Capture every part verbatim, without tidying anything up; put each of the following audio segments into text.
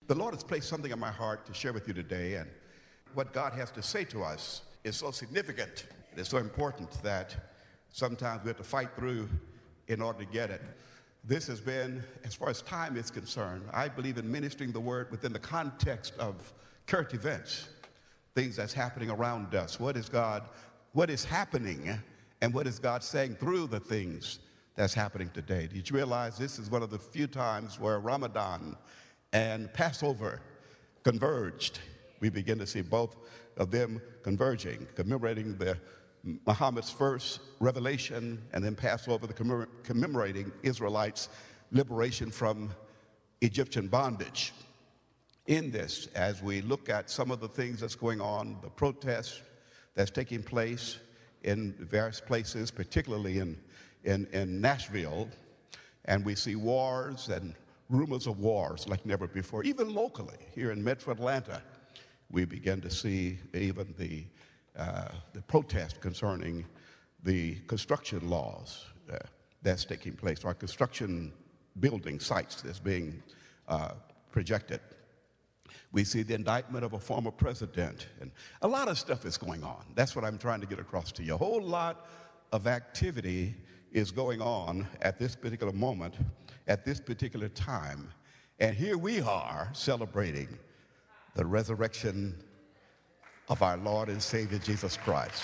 The Lord has placed something in my heart to share with you today, and what God has to say to us is so significant. It's so important that sometimes we have to fight through in order to get it. This has been, as far as time is concerned, I believe in ministering the word within the context of current events, things that's happening around us. What is God, what is happening, and what is God saying through the things that's happening today? Did you realize this is one of the few times where Ramadan and Passover converged? We begin to see both of them converging, commemorating the Muhammad's first revelation, and then Passover, the commemor- commemorating Israelites' liberation from Egyptian bondage. In this, as we look at some of the things that's going on, the protests that's taking place in various places, particularly in, in, in Nashville, and we see wars and rumors of wars like never before. Even locally, here in Metro Atlanta, we begin to see even the, uh, the protest concerning the construction laws uh, that's taking place, or construction building sites that's being uh, projected. We see the indictment of a former president, and a lot of stuff is going on. That's what I'm trying to get across to you. A whole lot of activity is going on at this particular moment, at this particular time. And here we are celebrating the resurrection of our Lord and Savior Jesus Christ.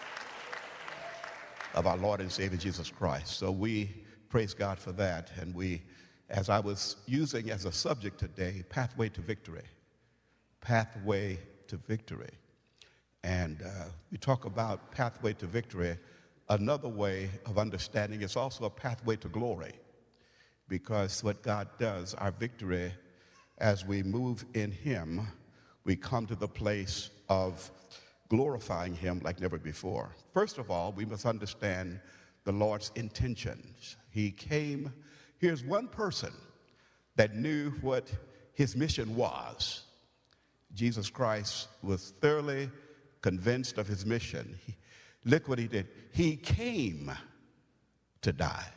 Of our Lord and Savior Jesus Christ. So we praise God for that. And we, as I was using as a subject today, pathway to victory. Pathway to victory. And uh, we talk about pathway to victory. Another way of understanding is also a pathway to glory, because what God does, our victory, as we move in Him, we come to the place of glorifying Him like never before. First of all, we must understand the Lord's intentions. He came, here's one person that knew what His mission was. Jesus Christ was thoroughly convinced of His mission. He, look what He did. He came to die.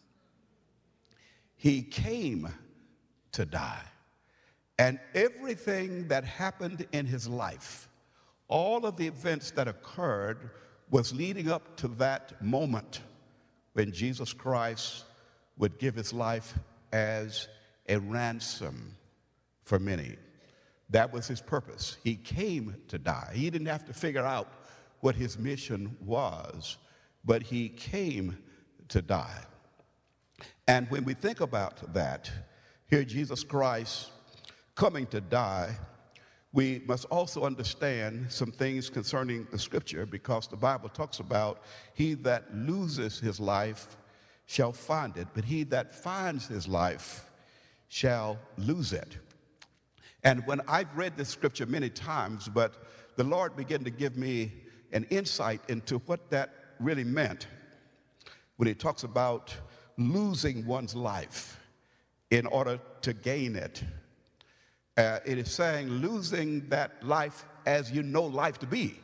He came to die. And everything that happened in His life, all of the events that occurred, was leading up to that moment when Jesus Christ would give His life as a ransom for many. That was His purpose. He came to die. He didn't have to figure out what His mission was, but He came to die. And when we think about that, here Jesus Christ coming to die, we must also understand some things concerning the scripture, because the Bible talks about he that loses his life shall find it, but he that finds his life shall lose it. And when I've read this scripture many times, but the Lord began to give me an insight into what that really meant when He talks about losing one's life in order to gain it. Uh, it is saying losing that life as you know life to be.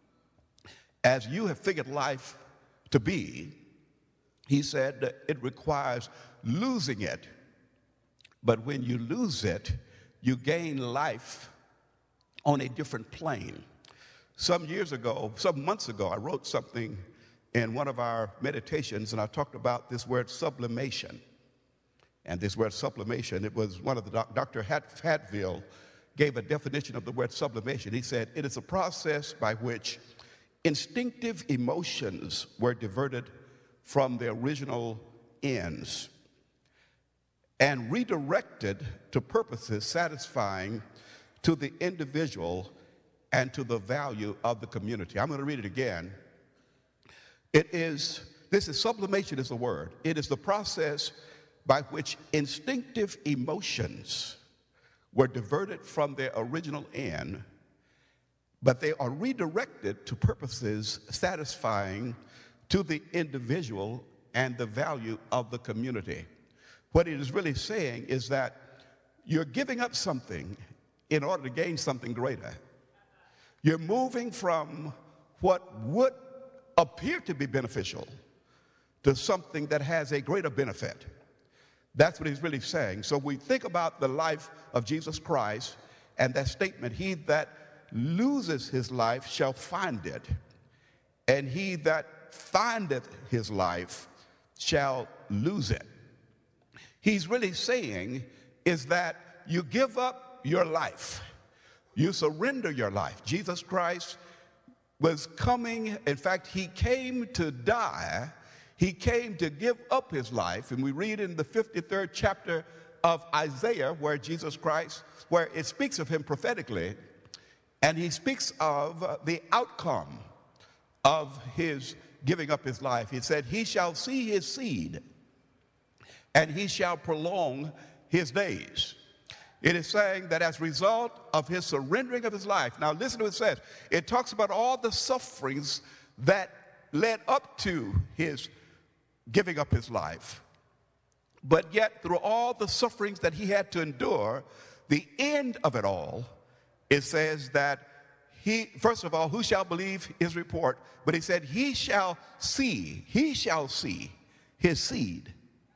As you have figured life to be, He said that it requires losing it. But when you lose it, you gain life on a different plane. Some years ago, some months ago, I wrote something in one of our meditations, and I talked about this word sublimation. And this word sublimation, it was one of the, doc, Doctor Hat, Hatfield gave a definition of the word sublimation. He said, it is a process by which instinctive emotions were diverted from their original ends and redirected to purposes satisfying to the individual and to the value of the community. I'm going to read it again. It is, this is sublimation is the word. It is the process by which instinctive emotions were diverted from their original end, but they are redirected to purposes satisfying to the individual and the value of the community. What it is really saying is that you're giving up something in order to gain something greater. You're moving from what would appear to be beneficial to something that has a greater benefit. That's what he's really saying. So we think about the life of Jesus Christ and that statement, he that loses his life shall find it, and he that findeth his life shall lose it. He's really saying is that you give up your life. You surrender your life. Jesus Christ was coming, in fact, he came to die. He came to give up his life. And we read in the fifty-third chapter of Isaiah where Jesus Christ, where it speaks of him prophetically, and he speaks of the outcome of his giving up his life. He said, he shall see his seed, and he shall prolong his days. It is saying that as a result of his surrendering of his life, now listen to what it says. It talks about all the sufferings that led up to his giving up his life. But yet, through all the sufferings that he had to endure, the end of it all, it says that he, first of all, who shall believe his report? But he said, he shall see, he shall see his seed,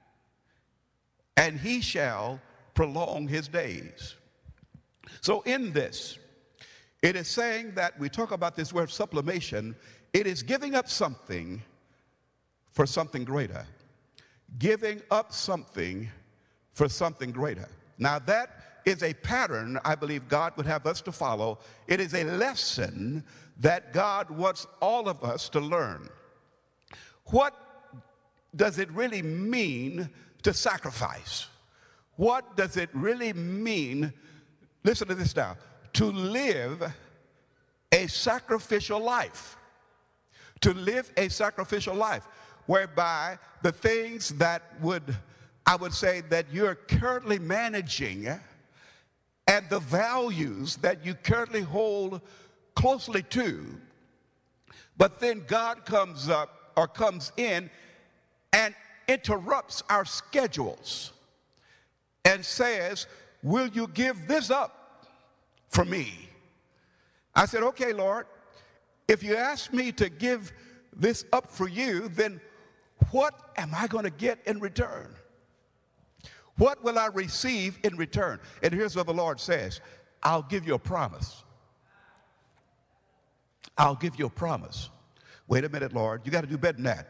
and he shall prolong his days. So in this, it is saying that we talk about this word sublimation, it is giving up something for something greater. Giving up something for something greater. Now that is a pattern I believe God would have us to follow. It is a lesson that God wants all of us to learn. What does it really mean to sacrifice? What does it really mean, listen to this now, to live a sacrificial life? To live a sacrificial life, whereby the things that would, I would say, that you're currently managing and the values that you currently hold closely to, but then God comes up or comes in and interrupts our schedules and says, will you give this up for me? I said, okay, Lord, if you ask me to give this up for you, then what am I going to get in return? What will I receive in return? And here's what the Lord says, I'll give you a promise. I'll give you a promise. Wait a minute, Lord, you got to do better than that.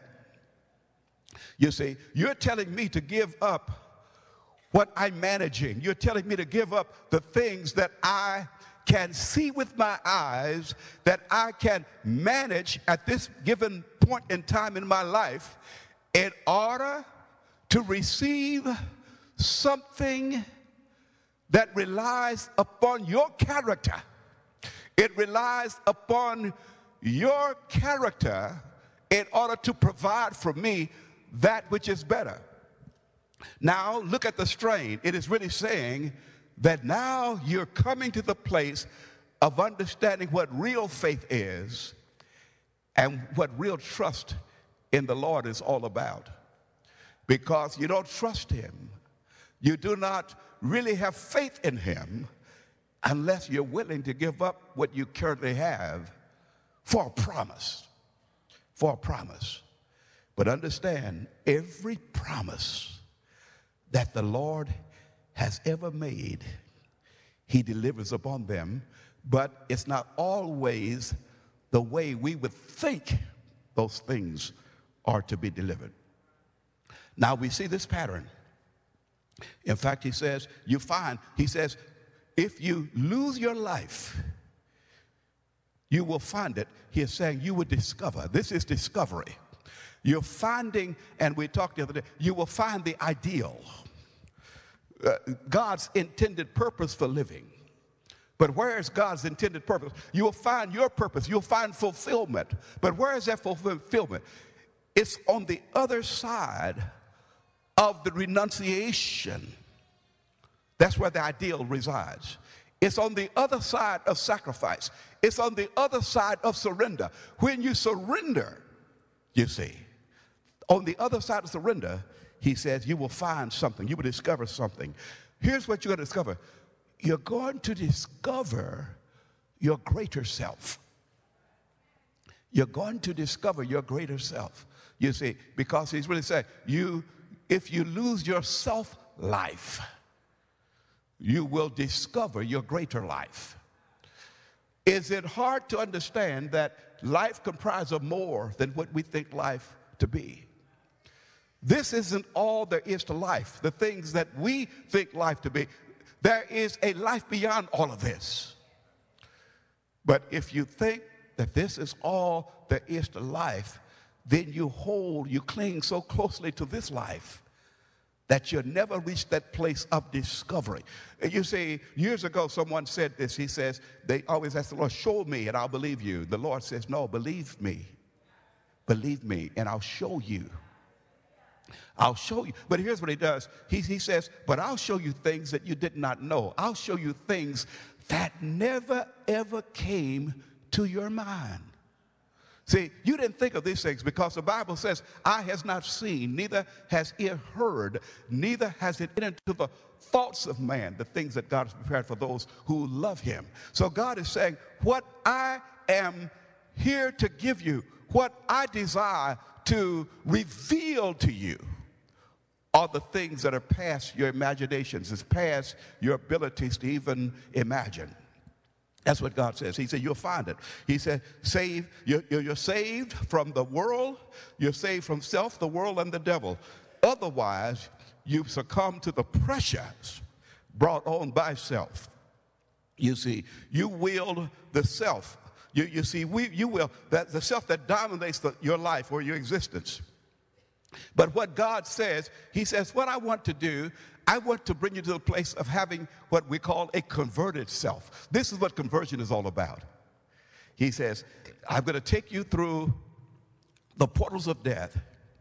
You see, you're telling me to give up what I'm managing. You're telling me to give up the things that I can see with my eyes, that I can manage at this given point in time in my life in order to receive something that relies upon your character. It relies upon your character in order to provide for me that which is better. Now, look at the strain. It is really saying that now you're coming to the place of understanding what real faith is and what real trust in the Lord is all about. Because you don't trust him. You do not really have faith in him unless you're willing to give up what you currently have for a promise. For a promise. But understand, every promise that the Lord has ever made, he delivers upon them, but it's not always the way we would think those things are to be delivered. Now we see this pattern. In fact, he says, you find, he says, if you lose your life, you will find it. He is saying you will discover. This is discovery. You're finding, and we talked the other day, you will find the ideal. Uh, God's intended purpose for living. But where is God's intended purpose? You will find your purpose. You'll find fulfillment. But where is that fulfillment? It's on the other side of the renunciation. That's where the ideal resides. It's on the other side of sacrifice. It's on the other side of surrender. When you surrender, you see, on the other side of surrender, he says, you will find something. You will discover something. Here's what you're going to discover. You're going to discover your greater self. You're going to discover your greater self. You see, because he's really saying, you, if you lose your self-life, you will discover your greater life. Is it hard to understand that life comprises of more than what we think life to be? This isn't all there is to life, the things that we think life to be. There is a life beyond all of this. But if you think that this is all there is to life, then you hold, you cling so closely to this life that you'll never reach that place of discovery. You see, years ago, someone said this. He says, they always ask the Lord, show me and I'll believe you. The Lord says, no, believe me. Believe me and I'll show you. I'll show you. But here's what he does. He, he says, but I'll show you things that you did not know. I'll show you things that never, ever came to your mind. See, you didn't think of these things because the Bible says, eye has not seen, neither has ear heard, neither has it entered into the thoughts of man, the things that God has prepared for those who love him. So God is saying, what I am here to give you, what I desire to reveal to you, are the things that are past your imaginations. It's past your abilities to even imagine. That's what God says. He said, you'll find it. He said, save, you're, you're saved from the world. You're saved from self, the world, and the devil. Otherwise, you succumb to the pressures brought on by self. You see, you wield the self. You, you see, we, you will, that the self that dominates the, your life or your existence. But what God says, he says, what I want to do, I want to bring you to the place of having what we call a converted self. This is what conversion is all about. He says, I'm going to take you through the portals of death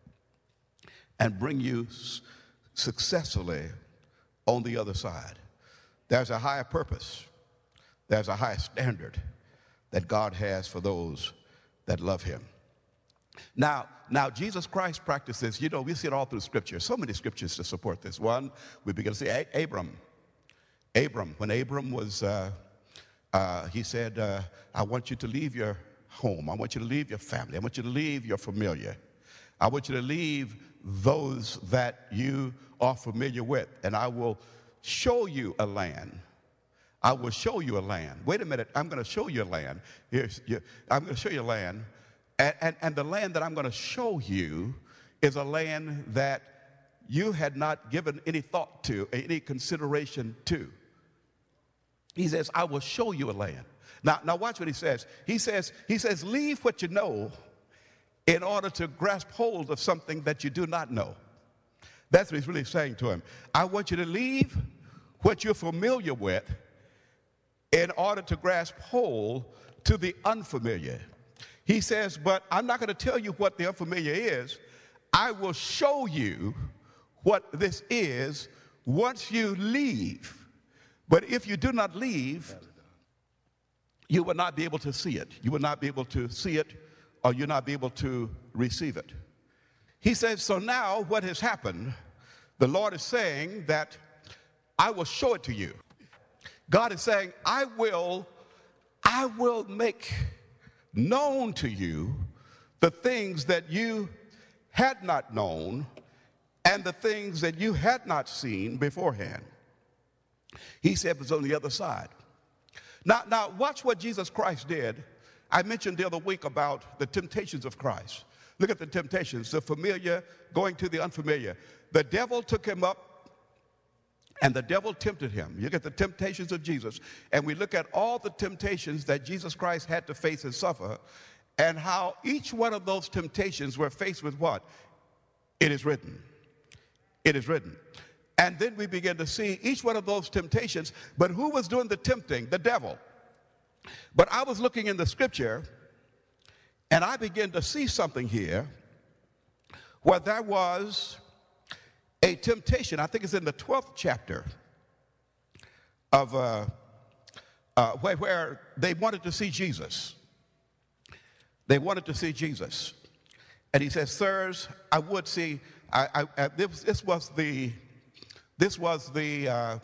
and bring you successfully on the other side. There's a higher purpose. There's a higher standard that God has for those that love him. Now, now Jesus Christ practiced this. You know, we see it all through Scripture. So many scriptures to support this. One, we begin to see A- Abram. Abram, when Abram was, uh, uh, he said, uh, I want you to leave your home. I want you to leave your family. I want you to leave your familiar. I want you to leave those that you are familiar with, and I will show you a land. I will show you a land. Wait a minute, I'm going to show you a land. Here's, you, I'm going to show you a land. And, and, and the land that I'm going to show you is a land that you had not given any thought to, any consideration to. He says, I will show you a land. Now, now watch what he says. He says, he says, leave what you know in order to grasp hold of something that you do not know. That's what he's really saying to him. I want you to leave what you're familiar with in order to grasp hold to the unfamiliar. He says, but I'm not going to tell you what the unfamiliar is. I will show you what this is once you leave. But if you do not leave, you will not be able to see it. You will not be able to see it, or you'll not be able to receive it. He says, so now what has happened, the Lord is saying that I will show it to you. God is saying, I will, I will make known to you the things that you had not known and the things that you had not seen beforehand. He said it was on the other side. Now, now watch what Jesus Christ did. I mentioned the other week about the temptations of Christ. Look at the temptations, the familiar going to the unfamiliar. The devil took him up and the devil tempted him. You look at the temptations of Jesus, and we look at all the temptations that Jesus Christ had to face and suffer, and how each one of those temptations were faced with what? It is written. It is written. And then we begin to see each one of those temptations, but who was doing the tempting? The devil. But I was looking in the scripture, and I began to see something here where there was a temptation. I think it's in the twelfth chapter of uh, uh, where, where they wanted to see Jesus. They wanted to see Jesus. And he says, sirs, I would see, I, I, I, this, this was the, this was the uh,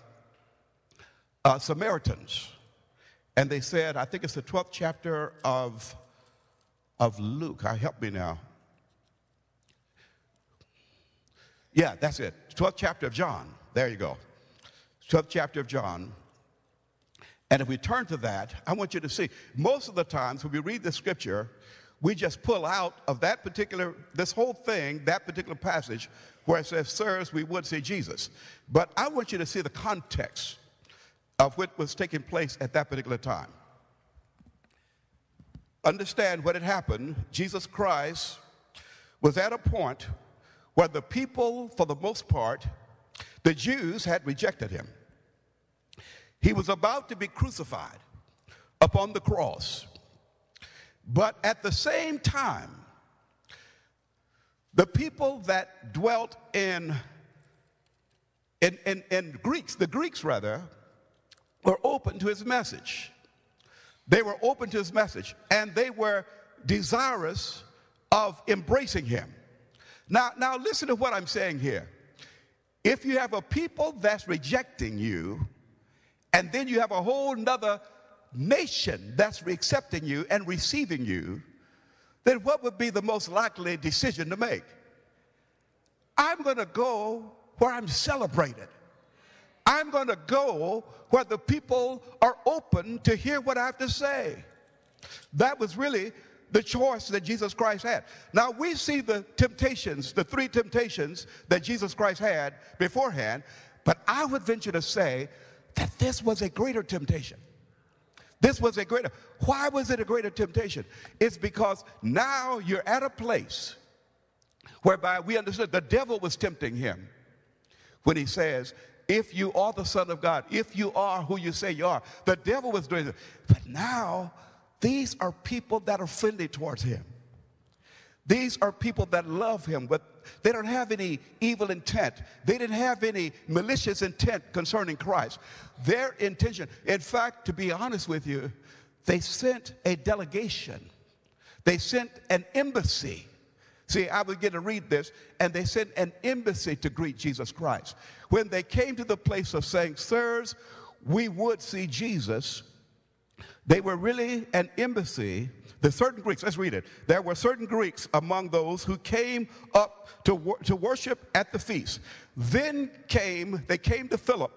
uh, Samaritans. And they said, I think it's the twelfth chapter of, of Luke. Uh, help me now. Yeah, that's it. twelfth chapter of John. There you go. twelfth chapter of John. And if we turn to that, I want you to see, most of the times when we read the scripture, we just pull out of that particular, this whole thing, that particular passage, where it says, sirs, we would see Jesus. But I want you to see the context of what was taking place at that particular time. Understand what had happened. Jesus Christ was at a point where the people, for the most part, the Jews had rejected him. He was about to be crucified upon the cross. But at the same time, the people that dwelt in, in, in, in Greeks, the Greeks rather, were open to his message. They were open to his message, and they were desirous of embracing him. Now, now listen to what I'm saying here. If you have a people that's rejecting you, and then you have a whole nother nation that's accepting you and receiving you, then what would be the most likely decision to make? I'm going to go where I'm celebrated. I'm going to go where the people are open to hear what I have to say. That was really the choice that Jesus Christ had. Now we see the temptations, the three temptations that Jesus Christ had beforehand, but I would venture to say that this was a greater temptation. This was a greater. Why was it a greater temptation? It's because now you're at a place whereby we understood the devil was tempting him when he says, if you are the Son of God, if you are who you say you are, the devil was doing it. But now these are people that are friendly towards him. These are people that love him, but they don't have any evil intent. They didn't have any malicious intent concerning Christ. Their intention, in fact, to be honest with you, they sent a delegation. They sent an embassy. See, I would get to read this, and they sent an embassy to greet Jesus Christ. When they came to the place of saying, sirs, we would see Jesus, they were really an embassy. The certain Greeks, let's read it. There were certain Greeks among those who came up to, wor to worship at the feast. Then came, they came to Philip,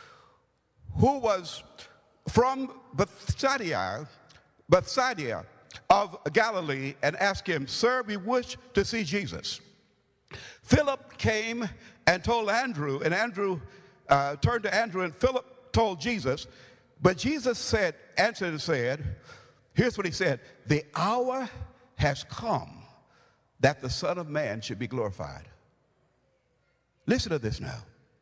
who was from Bethsaida, Bethsaida of Galilee, and asked him, sir, we wish to see Jesus. Philip came and told Andrew, and Andrew uh, turned to Andrew, and Philip told Jesus. But Jesus said, answered and said, here's what he said, the hour has come that the Son of Man should be glorified. Listen to this now.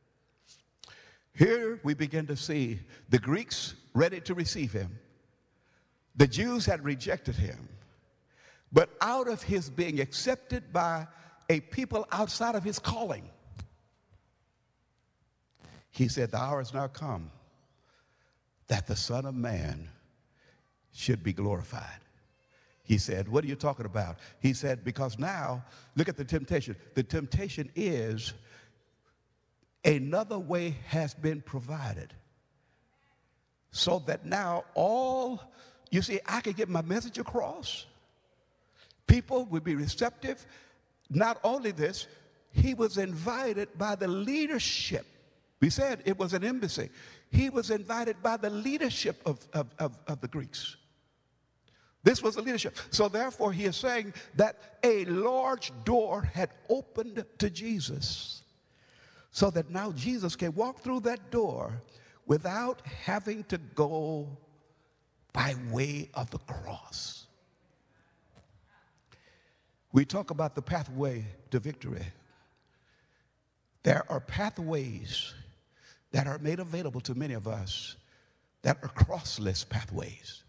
Here we begin to see the Greeks ready to receive him. The Jews had rejected him. But out of his being accepted by a people outside of his calling, he said, the hour has now come that the Son of Man should be glorified. He said, what are you talking about? He said, because now, look at the temptation. The temptation is another way has been provided. So that now all, you see, I can get my message across. People would be receptive. Not only this, he was invited by the leadership. We said it was an embassy. He was invited by the leadership of, of, of, of the Greeks. This was the leadership. So therefore, he is saying that a large door had opened to Jesus, so that now Jesus can walk through that door without having to go by way of the cross. We talk about the pathway to victory. There are pathways that are made available to many of us that are crossless pathways.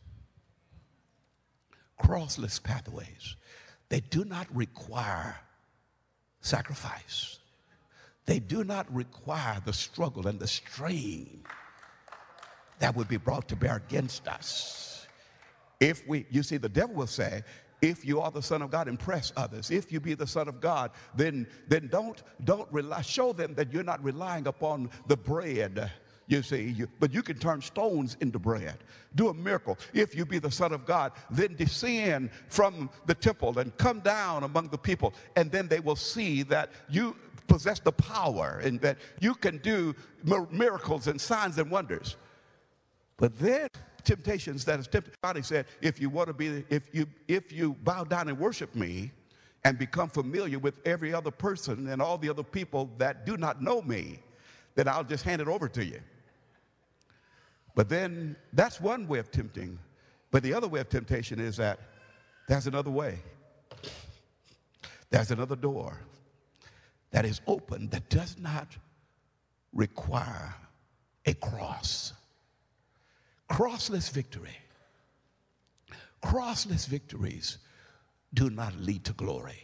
Crossless pathways. They do not require sacrifice. They do not require the struggle and the strain that would be brought to bear against us. If we, you see, the devil will say, if you are the Son of God, impress others. If you be the Son of God, then, then don't, don't rely, show them that you're not relying upon the bread, you see, you, but you can turn stones into bread. Do a miracle. If you be the Son of God, then descend from the temple and come down among the people, and then they will see that you possess the power and that you can do miracles and signs and wonders. But then temptations that is tempted. God said, if you want to be, if you if you bow down and worship me and become familiar with every other person and all the other people that do not know me, then I'll just hand it over to you. But then that's one way of tempting. But the other way of temptation is that there's another way. There's another door that is open that does not require a cross. Crossless victory. Crossless victories do not lead to glory.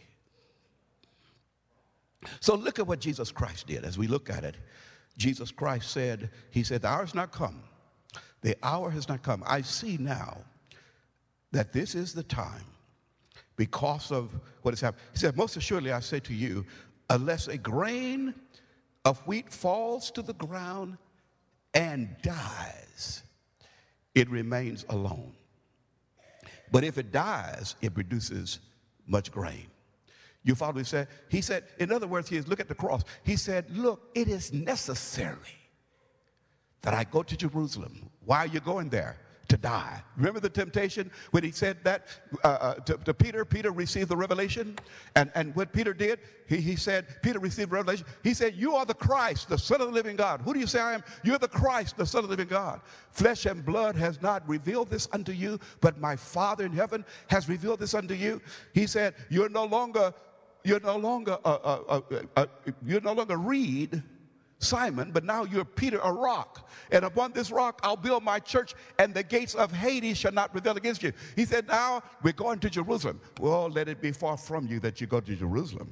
So look at what Jesus Christ did. As we look at it, Jesus Christ said, he said, the hour has not come. The hour has not come. I see now that this is the time because of what has happened. He said, most assuredly I say to you, unless a grain of wheat falls to the ground and dies, it remains alone. But if it dies, it produces much grain. You follow what he said? He said, in other words, he is, look at the cross. He said, look, it is necessary that I go to Jerusalem. Why are you going there? To die. Remember the temptation when he said that uh, uh, to, to Peter? Peter received the revelation. And, and what Peter did, he, he said, Peter received the revelation. He said, you are the Christ, the Son of the living God. Who do you say I am? You're the Christ, the Son of the living God. Flesh and blood has not revealed this unto you, but my Father in heaven has revealed this unto you. He said, you're no longer, you're no longer, uh, uh, uh, uh, you're no longer Reed, Simon, but now you're Peter, a rock. And upon this rock I'll build my church, and the gates of Hades shall not prevail against you. He said, now we're going to Jerusalem. Well, let it be far from you that you go to Jerusalem.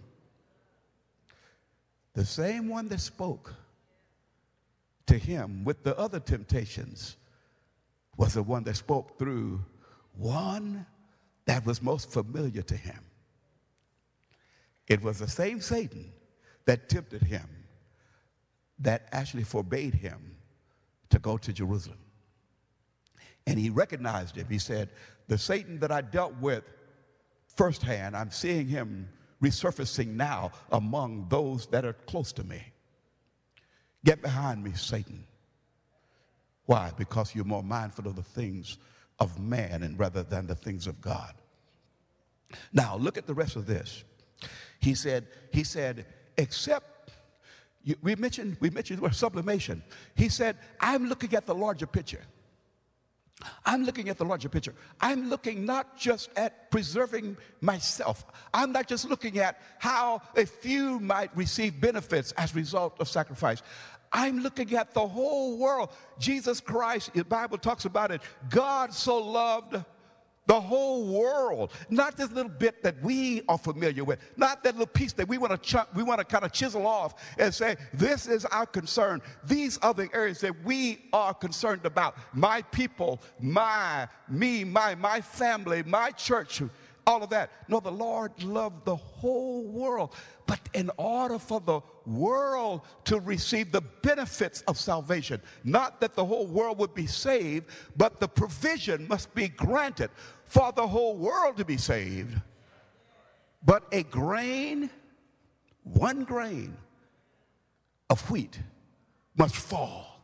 The same one that spoke to him with the other temptations was the one that spoke through one that was most familiar to him. It was the same Satan that tempted him that actually forbade him to go to Jerusalem. And he recognized him. He said, the Satan that I dealt with firsthand, I'm seeing him resurfacing now among those that are close to me. Get behind me, Satan. Why? Because you're more mindful of the things of man and rather than the things of God. Now, look at the rest of this. He said, he said, except You, we mentioned we mentioned the word sublimation. He said, I'm looking at the larger picture. I'm looking at the larger picture. I'm looking not just at preserving myself. I'm not just looking at how a few might receive benefits as a result of sacrifice. I'm looking at the whole world. Jesus Christ, the Bible talks about it. God so loved the whole world, not this little bit that we are familiar with, not that little piece that we want to chunk, we want to kind of chisel off and say, this is our concern. These are the areas that we are concerned about. My people, my, me, my, my family, my church, all of that. No, the Lord loved the whole world. But in order for the world to receive the benefits of salvation, not that the whole world would be saved, but the provision must be granted for the whole world to be saved. But a grain, one grain of wheat must fall.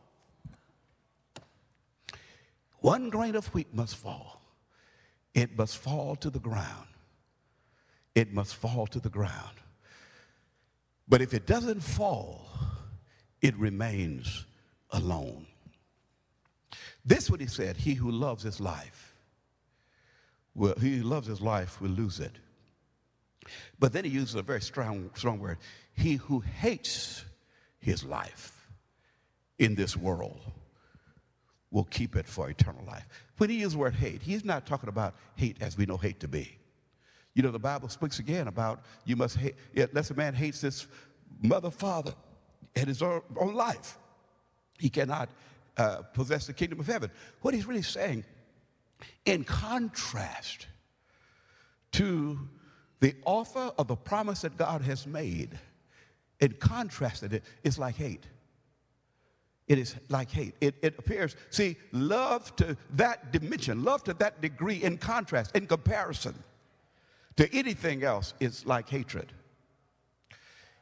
One grain of wheat must fall. It must fall to the ground. It must fall to the ground. But if it doesn't fall, it remains alone. This is what he said, he who loves his life, will, he who loves his life will lose it. But then he uses a very strong, strong word. He who hates his life in this world will keep it for eternal life. When he uses the word hate, he's not talking about hate as we know hate to be. You know, the Bible speaks again about you must hate, unless a man hates his mother, father, and his own, own life, he cannot uh, possess the kingdom of heaven. What he's really saying, in contrast to the offer of the promise that God has made, in contrast to it, it's like hate. It is like hate. It, it appears, see, love to that dimension, love to that degree in contrast, in comparison to anything else is like hatred.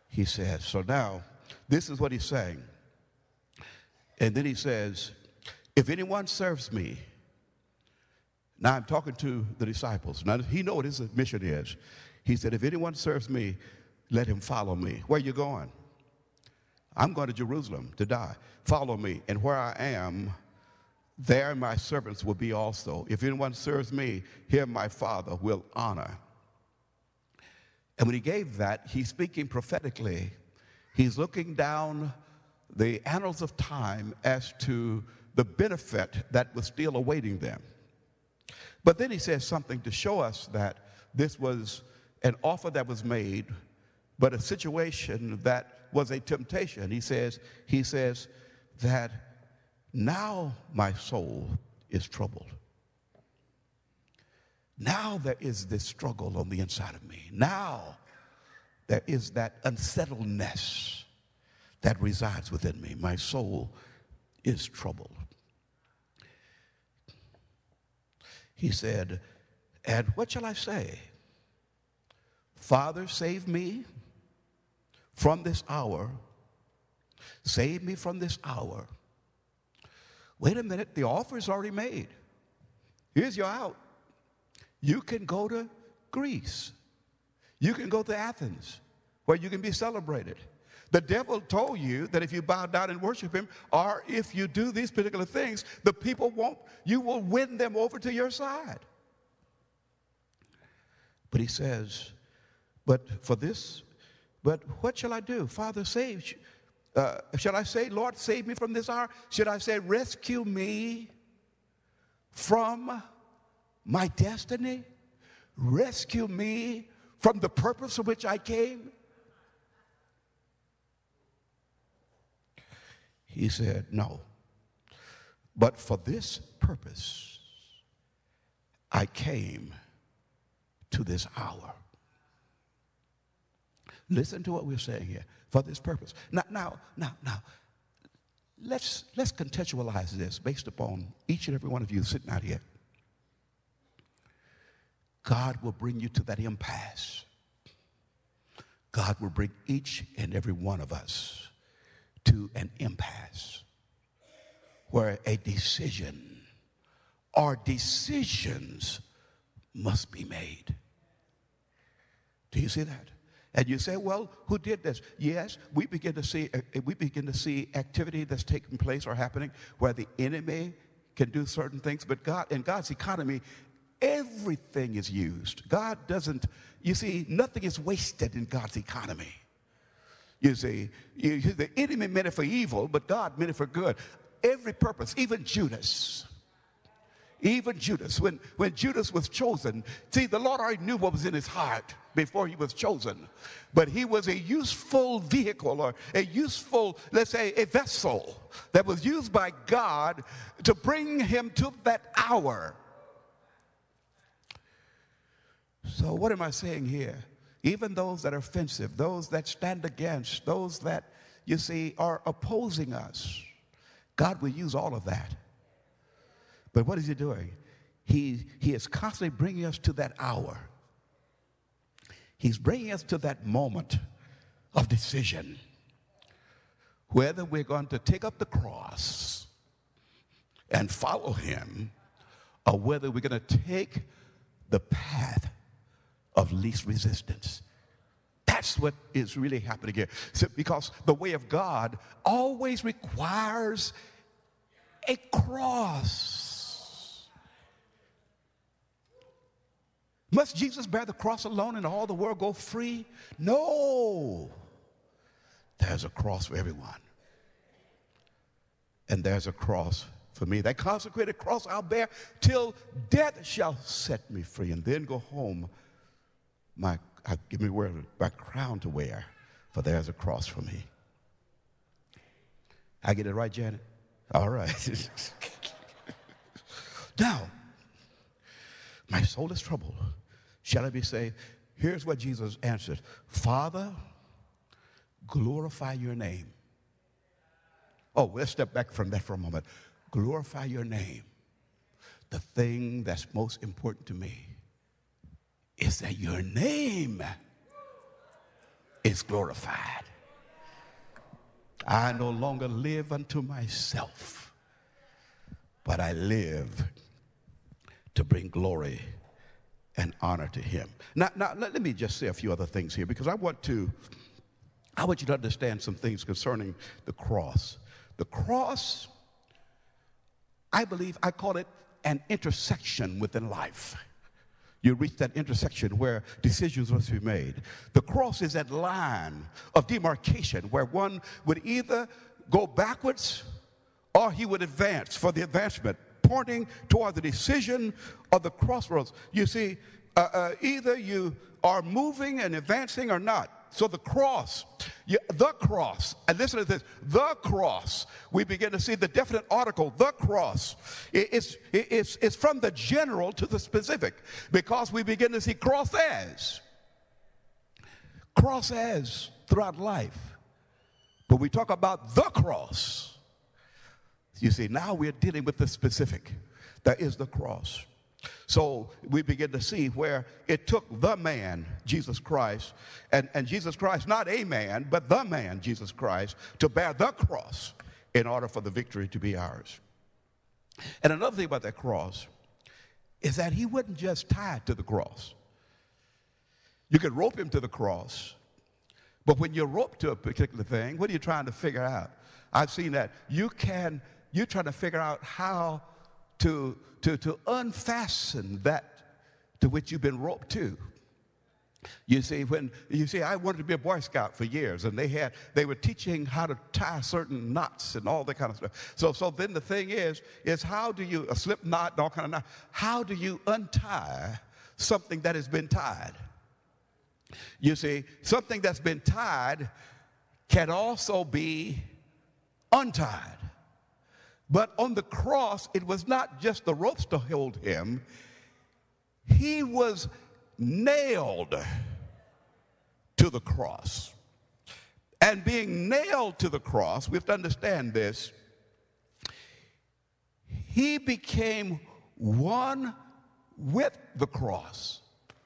He says, so now, this is what he's saying. And then he says, if anyone serves me, now I'm talking to the disciples. Now he knows what his mission is. He said, if anyone serves me, let him follow me. Where are you going? I'm going to Jerusalem to die. Follow me. And where I am, there my servants will be also. If anyone serves me, him my Father will honor. And when he gave that, he's speaking prophetically. He's looking down the annals of time as to the benefit that was still awaiting them. But then he says something to show us that this was an offer that was made, but a situation that was a temptation. He says, he says that now my soul is troubled. Now there is this struggle on the inside of me. Now there is that unsettledness that resides within me. My soul is troubled. He said, and what shall I say? Father, save me from this hour. Save me from this hour. Wait a minute, the offer is already made. Here's your out. You can go to Greece. You can go to Athens, where you can be celebrated. The devil told you that if you bow down and worship him, or if you do these particular things, the people won't, you will win them over to your side. But he says, but for this, but what shall I do? Father, save. Uh, shall I say, Lord, save me from this hour? Should I say, rescue me from my destiny? Rescue me from the purpose for which I came? He said, no. But for this purpose, I came to this hour. Listen to what we're saying here. For this purpose. Now, now, now, now, let's, let's contextualize this based upon each and every one of you sitting out here. God will bring you to that impasse. God will bring each and every one of us to an impasse where a decision or decisions must be made. Do you see that? And you say, well, who did this? Yes, we begin to see uh, we begin to see activity that's taking place or happening where the enemy can do certain things, but God, in God's economy, everything is used. God doesn't, you see, nothing is wasted in God's economy. You see, you, the enemy meant it for evil, but God meant it for good. Every purpose, even Judas. Even Judas, when, when Judas was chosen, see, the Lord already knew what was in his heart before he was chosen. But he was a useful vehicle or a useful, let's say, a vessel that was used by God to bring him to that hour. So what am I saying here? Even those that are offensive, those that stand against, those that, you see, are opposing us, God will use all of that. But what is he doing? He, he is constantly bringing us to that hour. He's bringing us to that moment of decision, whether we're going to take up the cross and follow him, or whether we're going to take the path of least resistance. That's what is really happening here. So, because the way of God always requires a cross. Must Jesus bear the cross alone and all the world go free? No. There's a cross for everyone. And there's a cross for me. That consecrated cross I'll bear till death shall set me free. And then go home, my, I, give me word, my crown to wear, for there's a cross for me. I get it right, Janet? All right. Now, my soul is troubled. Shall I be saved? Here's what Jesus answered. Father, glorify your name. Oh, let's step back from that for a moment. Glorify your name. The thing that's most important to me is that your name is glorified. I no longer live unto myself, but I live to bring glory and honor to him. Now, now let, let me just say a few other things here, because I want to, I want you to understand some things concerning the cross. The cross, I believe, I call it an intersection within life. You reach that intersection where decisions must be made. The cross is that line of demarcation where one would either go backwards or he would advance for the advancement, pointing toward the decision of the crossroads. You see, uh, uh, either you are moving and advancing or not. So the cross, you, the cross, and listen to this, the cross, we begin to see the definite article, the cross. It, it's, it, it's, it's from the general to the specific, because we begin to see cross as, cross as throughout life. But we talk about the cross. You see, now we're dealing with the specific. That is the cross. So we begin to see where it took the man, Jesus Christ, and, and Jesus Christ, not a man, but the man, Jesus Christ, to bear the cross in order for the victory to be ours. And another thing about that cross is that he wasn't just tied to the cross. You could rope him to the cross, but when you're roped to a particular thing, what are you trying to figure out? I've seen that. You can, you're trying to figure out how to, to, to unfasten that to which you've been roped to. You see, when you see, I wanted to be a Boy Scout for years, and they had they were teaching how to tie certain knots and all that kind of stuff. So, so then the thing is, is how do you a slip knot and all kind of knot? How do you untie something that has been tied? You see, something that's been tied can also be untied. But on the cross, it was not just the ropes to hold him. He was nailed to the cross. And being nailed to the cross, we have to understand this, he became one with the cross.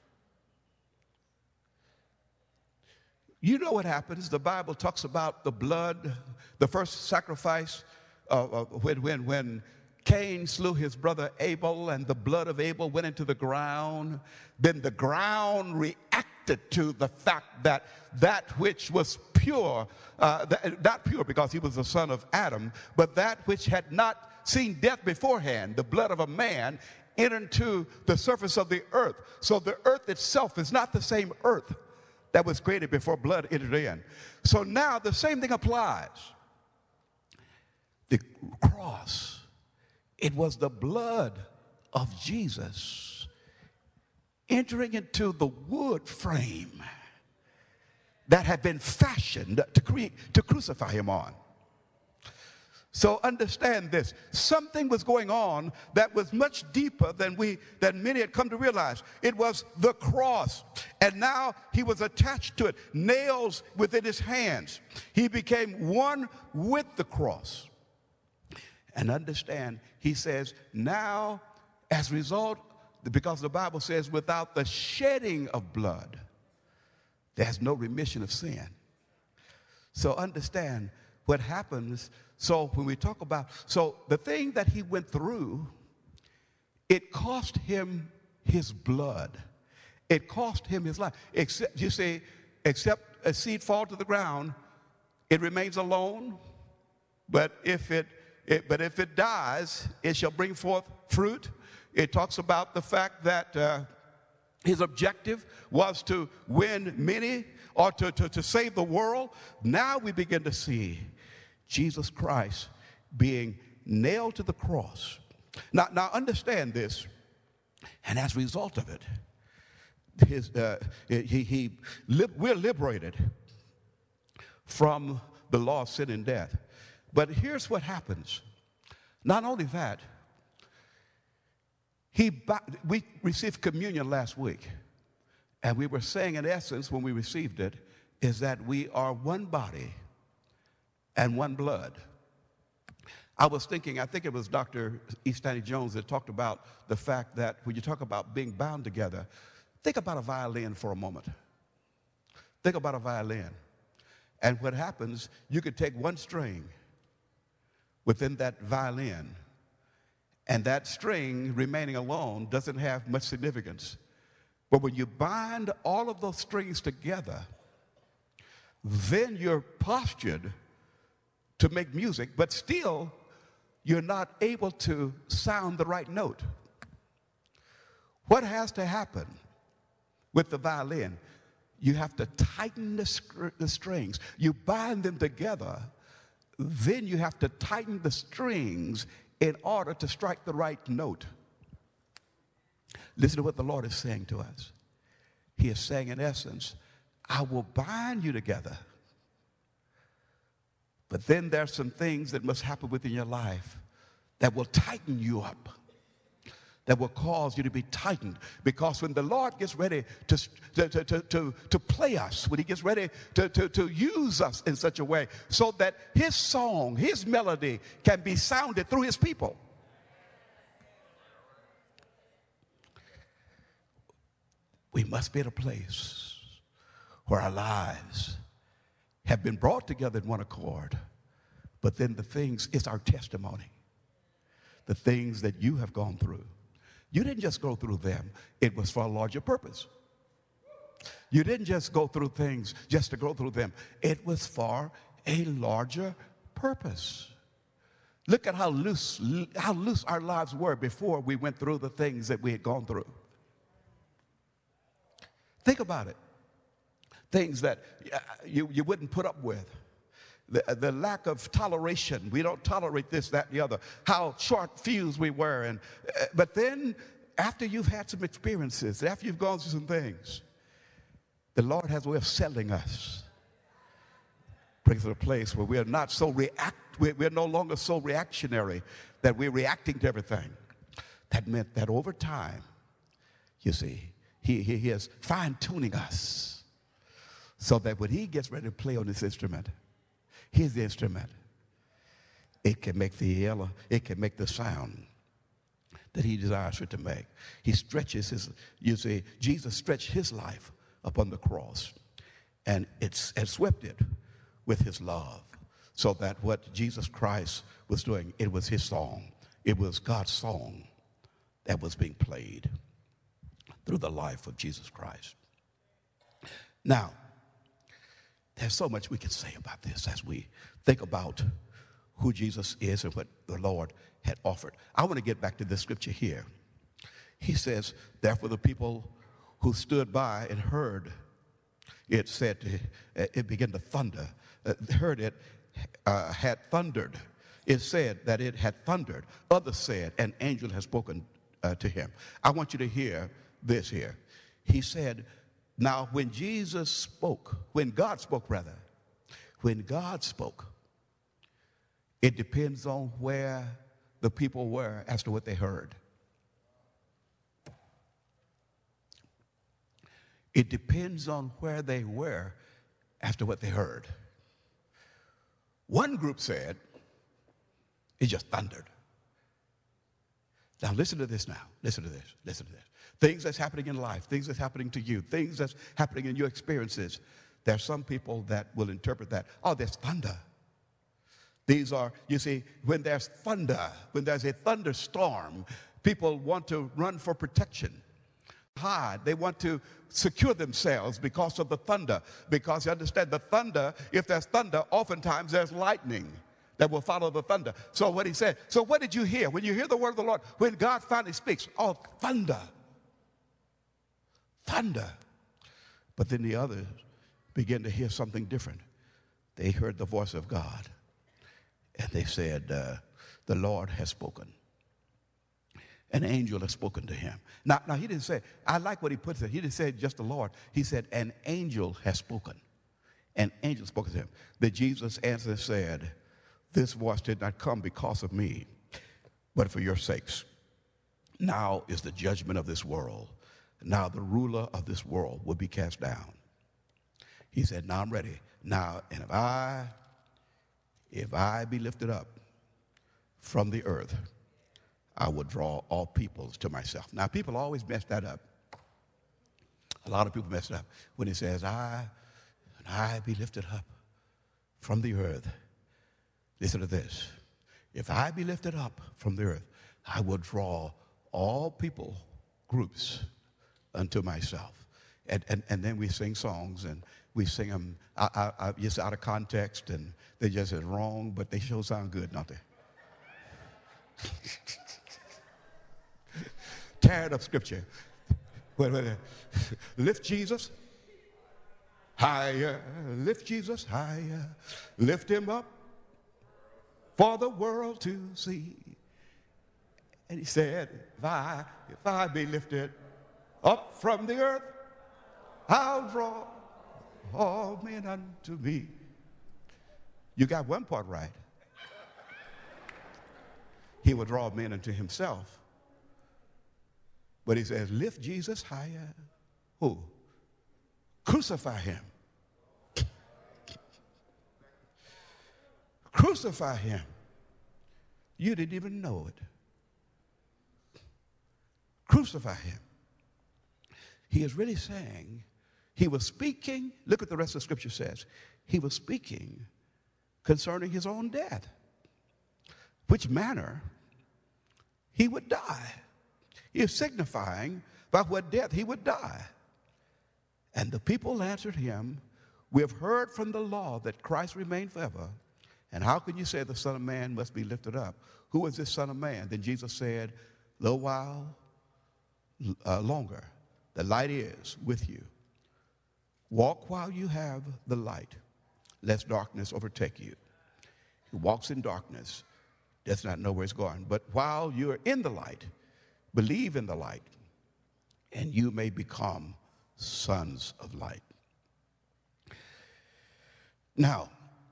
You know what happens? The Bible talks about the blood, the first sacrifice, uh, uh, when, when, when Cain slew his brother Abel and the blood of Abel went into the ground. Then the ground reacted to the fact that that which was pure, uh, that, not pure because he was the son of Adam, but that which had not seen death beforehand, the blood of a man, entered into the surface of the earth. So the earth itself is not the same earth that was created before blood entered in. So now the same thing applies. The cross, it was the blood of Jesus entering into the wood frame that had been fashioned to, create, to crucify him on. So understand this, something was going on that was much deeper than we, than many had come to realize. It was the cross, and now he was attached to it, nails within his hands. He became one with the cross. And understand, he says, now as a result, because the Bible says without the shedding of blood, there's no remission of sin. So understand what happens. So when we talk about, so the thing that he went through, it cost him his blood. It cost him his life. Except, you see, except a seed fall to the ground, it remains alone. But if it, it but if it dies, it shall bring forth fruit. It talks about the fact that uh, his objective was to win many or to, to, to save the world. Now we begin to see Jesus Christ being nailed to the cross. Now, now understand this, and as a result of it, his, uh, he, he, we're liberated from the law of sin and death. But here's what happens. Not only that, he, we received communion last week, and we were saying in essence when we received it, is that we are one body and one blood. I was thinking, I think it was Doctor E. Stanley Jones that talked about the fact that when you talk about being bound together, think about a violin for a moment. Think about a violin. And what happens, you could take one string within that violin, and that string remaining alone doesn't have much significance. But when you bind all of those strings together, then you're postured to make music, but still you're not able to sound the right note. What has to happen with the violin? You have to tighten the, the strings. You bind them together, then you have to tighten the strings in order to strike the right note. Listen to what the Lord is saying to us. He is saying, in essence, I will bind you together. But then there's some things that must happen within your life that will tighten you up, that will cause you to be tightened. Because when the Lord gets ready to, to, to, to, to, to play us, when he gets ready to, to, to use us in such a way so that his song, his melody can be sounded through his people. We must be at a place where our lives have been brought together in one accord, but then the things, it's our testimony. The things that you have gone through. You didn't just go through them, it was for a larger purpose. You didn't just go through things just to go through them, it was for a larger purpose. Look at how loose, how loose our lives were before we went through the things that we had gone through. Think about it. Things that you, you wouldn't put up with. The, the lack of toleration. We don't tolerate this, that, and the other. How short-fused we were. And, uh, but then, after you've had some experiences, after you've gone through some things, the Lord has a way of settling us. Brings us to a place where we are not so react. We're, we're no longer so reactionary that we're reacting to everything. That meant that over time, you see, he, he, he is fine-tuning us so that when he gets ready to play on this instrument, here's the instrument. It can make the yellow, it can make the sound that he desires it to make. He stretches his, you see, Jesus stretched his life upon the cross, and it's and swept it with his love, so that what Jesus Christ was doing, it was his song. It was God's song that was being played through the life of Jesus Christ. Now, there's so much we can say about this as we think about who Jesus is and what the Lord had offered. I want to get back to this scripture here. He says, therefore the people who stood by and heard it said, it began to thunder. Uh, heard it uh, had thundered. It said that it had thundered. Others said, an angel has spoken uh, to him. I want you to hear this here. He said, now, when Jesus spoke, when God spoke rather, when God spoke, it depends on where the people were as to what they heard. It depends on where they were as to what they heard. One group said, it just thundered. Now listen to this now. Listen to this. Listen to this. Things that's happening in life, things that's happening to you, things that's happening in your experiences. There are some people that will interpret that, oh, there's thunder. These are, you see, when there's thunder, when there's a thunderstorm, people want to run for protection. Hide. They want to secure themselves because of the thunder. Because you understand, the thunder, if there's thunder, oftentimes there's lightning that will follow the thunder. So what he said, so what did you hear? When you hear the word of the Lord, when God finally speaks, oh, thunder. Thunder. But then the others began to hear something different. They heard the voice of God. And they said, uh, the Lord has spoken. An angel has spoken to him. Now, now, he didn't say, I like what he puts it. He didn't say just the Lord. He said, an angel has spoken. An angel spoke to him. That Jesus answered and said, this voice did not come because of me, but for your sakes. Now is the judgment of this world. Now the ruler of this world will be cast down. He said, now I'm ready. Now, and if I, if I be lifted up from the earth, I will draw all peoples to myself. Now, people always mess that up. A lot of people mess it up when he says, I, When I be lifted up from the earth, listen to this. If I be lifted up from the earth, I will draw all people, groups, unto myself. And, and, and then we sing songs, and we sing them I, I, I, just out of context, and they just as wrong, but they sure sound good, don't they? Tearing up scripture. Wait, wait, wait. Lift Jesus higher. Lift Jesus higher. Lift him up for the world to see. And he said, if I, if I be lifted up from the earth, I'll draw all men unto me. You got one part right. He will draw men unto himself. But he says, lift Jesus higher. Who? Crucify him. Crucify him. You didn't even know it. Crucify him. He is really saying, he was speaking, look what the rest of the scripture says. He was speaking concerning his own death, which manner he would die. He is signifying by what death he would die. And the people answered him, we have heard from the law that Christ remained forever. And how can you say the Son of Man must be lifted up? Who is this Son of Man? Then Jesus said, a little while uh, longer, the light is with you. Walk while you have the light, lest darkness overtake you. Who walks in darkness does not know where it's going. But while you are in the light, believe in the light, and you may become sons of light. Now,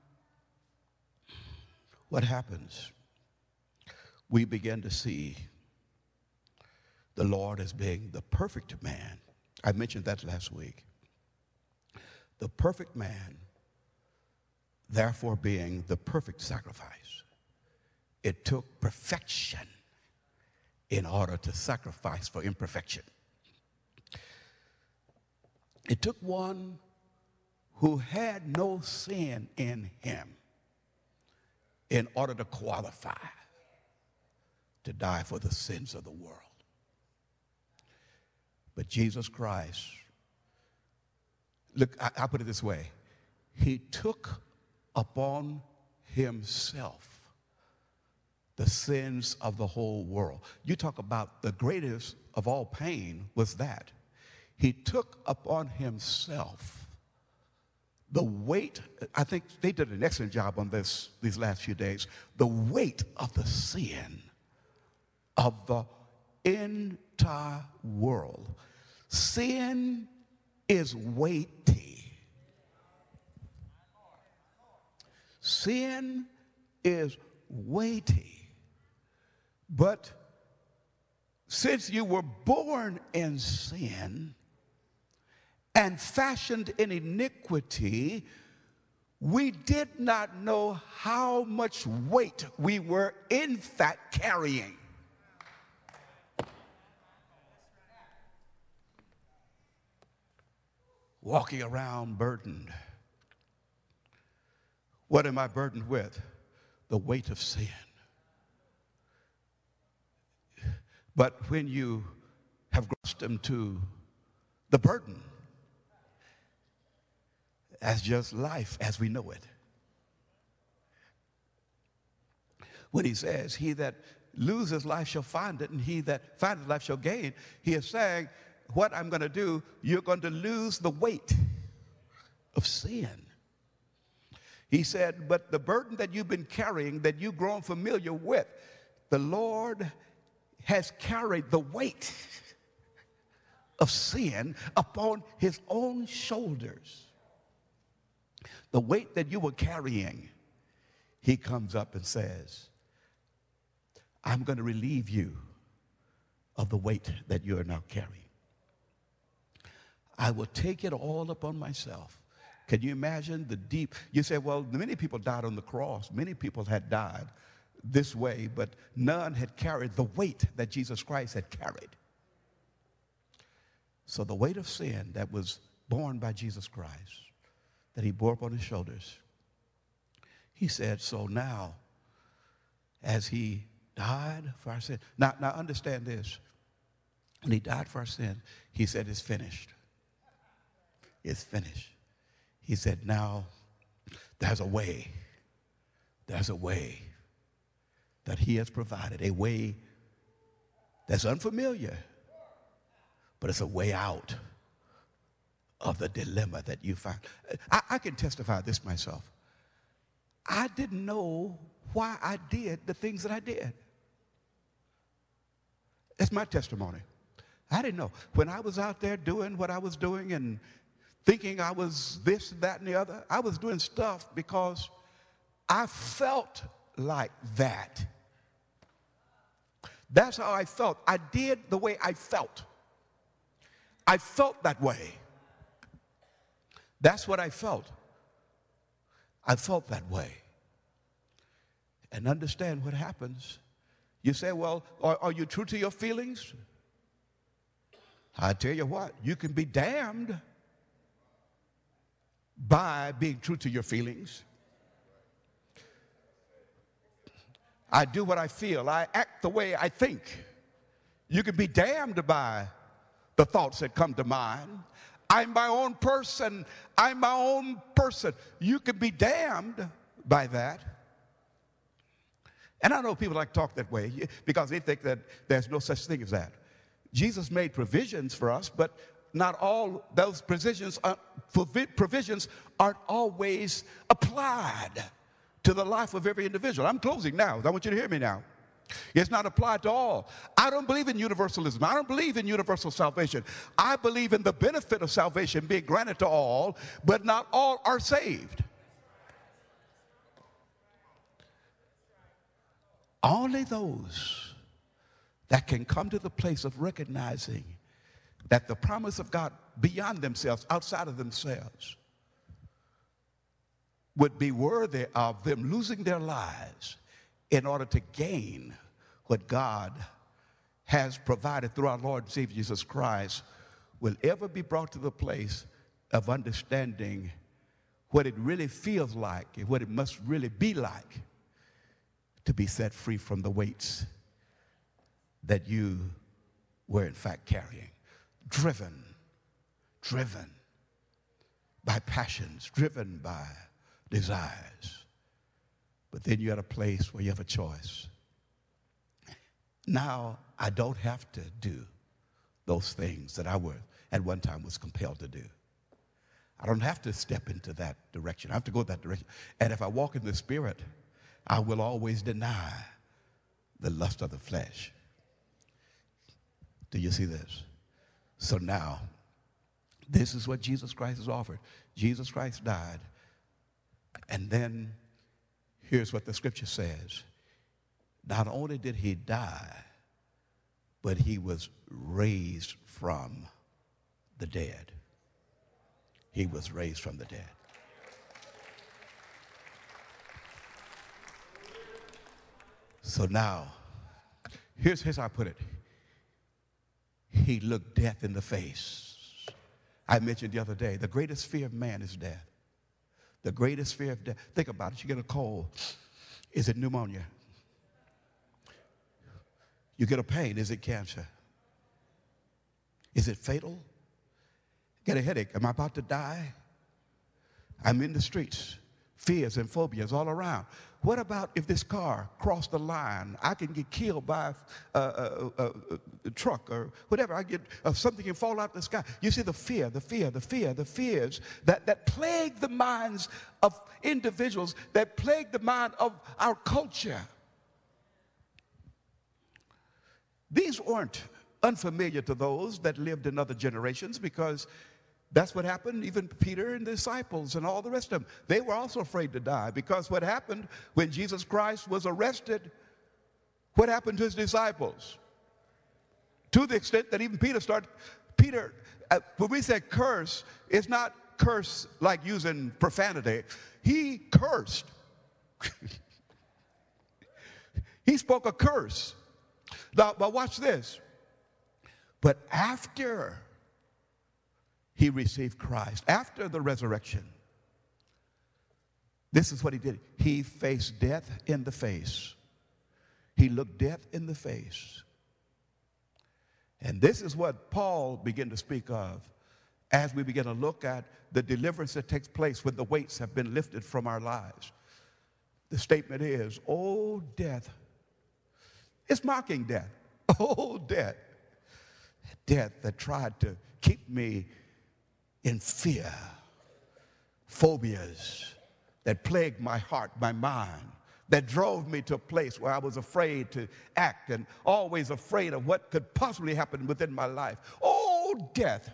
what happens? We begin to see the Lord as being the perfect man. I mentioned that last week. The perfect man, therefore being the perfect sacrifice. It took perfection in order to sacrifice for imperfection. It took one who had no sin in him in order to qualify to die for the sins of the world. But Jesus Christ, look, I, I'll put it this way. He took upon himself the sins of the whole world. You talk about the greatest of all pain was that. He took upon himself the weight. I think they did an excellent job on this these last few days. The weight of the sin of the entire world. Sin is weighty. Sin is weighty. But since you were born in sin and fashioned in iniquity, we did not know how much weight we were in fact carrying. Walking around burdened. What am I burdened with? The weight of sin. But when you have accustomed to the burden, that's just life as we know it. When he says, he that loses life shall find it, and he that findeth life shall gain, he is saying, what I'm going to do, you're going to lose the weight of sin. He said, but the burden that you've been carrying, that you've grown familiar with, the Lord has carried the weight of sin upon his own shoulders. The weight that you were carrying, he comes up and says, I'm going to relieve you of the weight that you are now carrying. I will take it all upon myself. Can you imagine the deep? You say, well, many people died on the cross. Many people had died this way, but none had carried the weight that Jesus Christ had carried. So the weight of sin that was borne by Jesus Christ, that he bore upon his shoulders. He said, so now, as he died for our sin. Now, now understand this. When he died for our sin, he said, it's finished. It's finished. He said, now there's a way. There's a way that he has provided, a way that's unfamiliar, but it's a way out of the dilemma that you find. I, I can testify this myself. I didn't know why I did the things that I did. It's my testimony. I didn't know. When I was out there doing what I was doing and thinking I was this, that, and the other, I was doing stuff because I felt like that. That's how I felt. I did the way I felt. I felt that way. That's what I felt. I felt that way. And understand what happens. You say, well, are, are you true to your feelings? I tell you what, you can be damned by being true to your feelings. I do what I feel. I act the way I think. You can be damned by the thoughts that come to mind. I'm my own person. I'm my own person. You can be damned by that. And I know people like to talk that way because they think that there's no such thing as that. Jesus made provisions for us, but not all those provisions, are, provisions aren't always applied to the life of every individual. I'm closing now. I want you to hear me now. It's not applied to all. I don't believe in universalism. I don't believe in universal salvation. I believe in the benefit of salvation being granted to all, but not all are saved. Only those that can come to the place of recognizing that the promise of God beyond themselves, outside of themselves, would be worthy of them losing their lives in order to gain what God has provided through our Lord and Savior Jesus Christ, will ever be brought to the place of understanding what it really feels like and what it must really be like to be set free from the weights that you were in fact carrying. Driven, driven by passions, driven by desires. But then you're at a place where you have a choice. Now, I don't have to do those things that I were at one time was compelled to do. I don't have to step into that direction. I have to go that direction. And if I walk in the Spirit, I will always deny the lust of the flesh. Do you see this? So now, this is what Jesus Christ has offered. Jesus Christ died. And then here's what the scripture says. Not only did he die, but he was raised from the dead. He was raised from the dead. So now, here's, here's how I put it. He looked death in the face. I mentioned the other day, the greatest fear of man is death. The greatest fear of death. Think about it. You get a cold. Is it pneumonia? You get a pain. Is it cancer? Is it fatal? Get a headache. Am I about to die? I'm in the streets. Fears and phobias all around. What about if this car crossed the line? I can get killed by a, a, a, a truck or whatever. I get uh, something can fall out of the sky. You see the fear, the fear, the fear, the fears that, that plague the minds of individuals, that plague the mind of our culture. These weren't unfamiliar to those that lived in other generations, because that's what happened. Even Peter and the disciples and all the rest of them, they were also afraid to die, because what happened when Jesus Christ was arrested, what happened to his disciples? To the extent that even Peter started, Peter, uh, when we say curse, it's not curse like using profanity. He cursed. He spoke a curse. Now, but watch this. But after he received Christ, after the resurrection, This is what he did. He faced death in the face. He looked death in the face. And this is what Paul began to speak of as we begin to look at the deliverance that takes place when the weights have been lifted from our lives. The statement is, "Oh, death." It's mocking death. Oh, death. Death that tried to keep me in fear. Phobias that plagued my heart, my mind, that drove me to a place where I was afraid to act and always afraid of what could possibly happen within my life. Oh, death.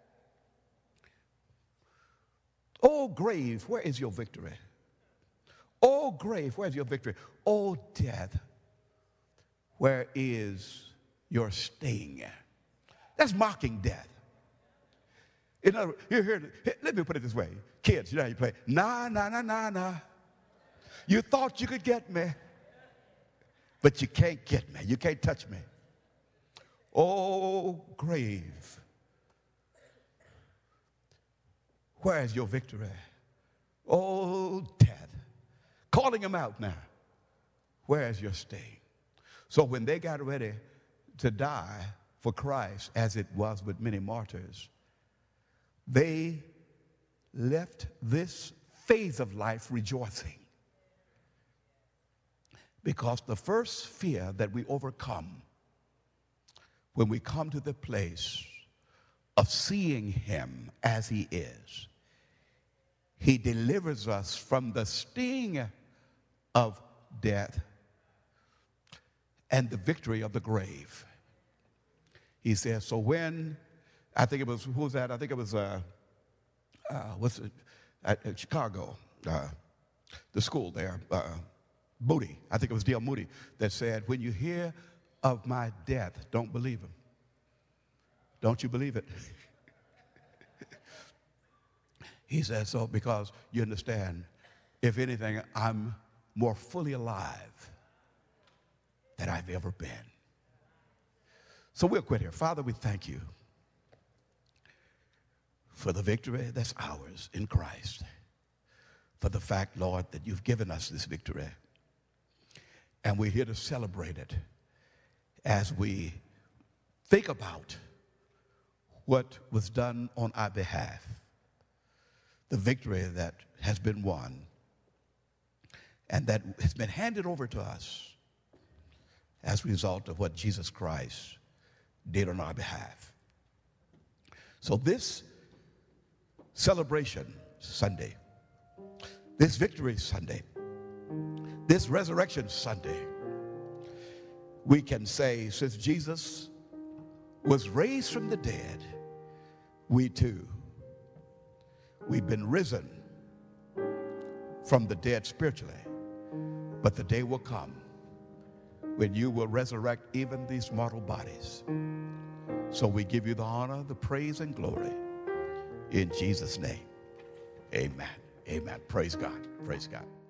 Oh, grave, where is your victory? Oh, grave, where's your victory? Oh, death, where is your sting? That's mocking death. In other words, here, here, here, let me put it this way. Kids, you know how you play, nah, nah, nah, nah, nah. You thought you could get me, but you can't get me. You can't touch me. Oh, grave, where is your victory? Oh, death. Calling him out now. Where is your sting? So when they got ready to die for Christ, as it was with many martyrs, they left this phase of life rejoicing. Because the first fear that we overcome when we come to the place of seeing him as he is, he delivers us from the sting of death and the victory of the grave. He says, so when, I think it was, who was that? I think it was, uh, uh, what's it, at, at Chicago, uh, the school there, uh, Moody, I think it was D L Moody, that said, when you hear of my death, don't believe him. Don't you believe it? He says so because you understand, if anything, I'm more fully alive than I've ever been. So we'll quit here. Father, we thank you for the victory that's ours in Christ, for the fact, Lord, that you've given us this victory. And we're here to celebrate it as we think about what was done on our behalf, the victory that has been won and that has been handed over to us as a result of what Jesus Christ did on our behalf. So this celebration Sunday, this victory Sunday, this resurrection Sunday, we can say, since Jesus was raised from the dead, we too, we've been risen from the dead spiritually. But the day will come when you will resurrect even these mortal bodies. So we give you the honor, the praise, and glory in Jesus' name. Amen. Amen. Praise God. Praise God.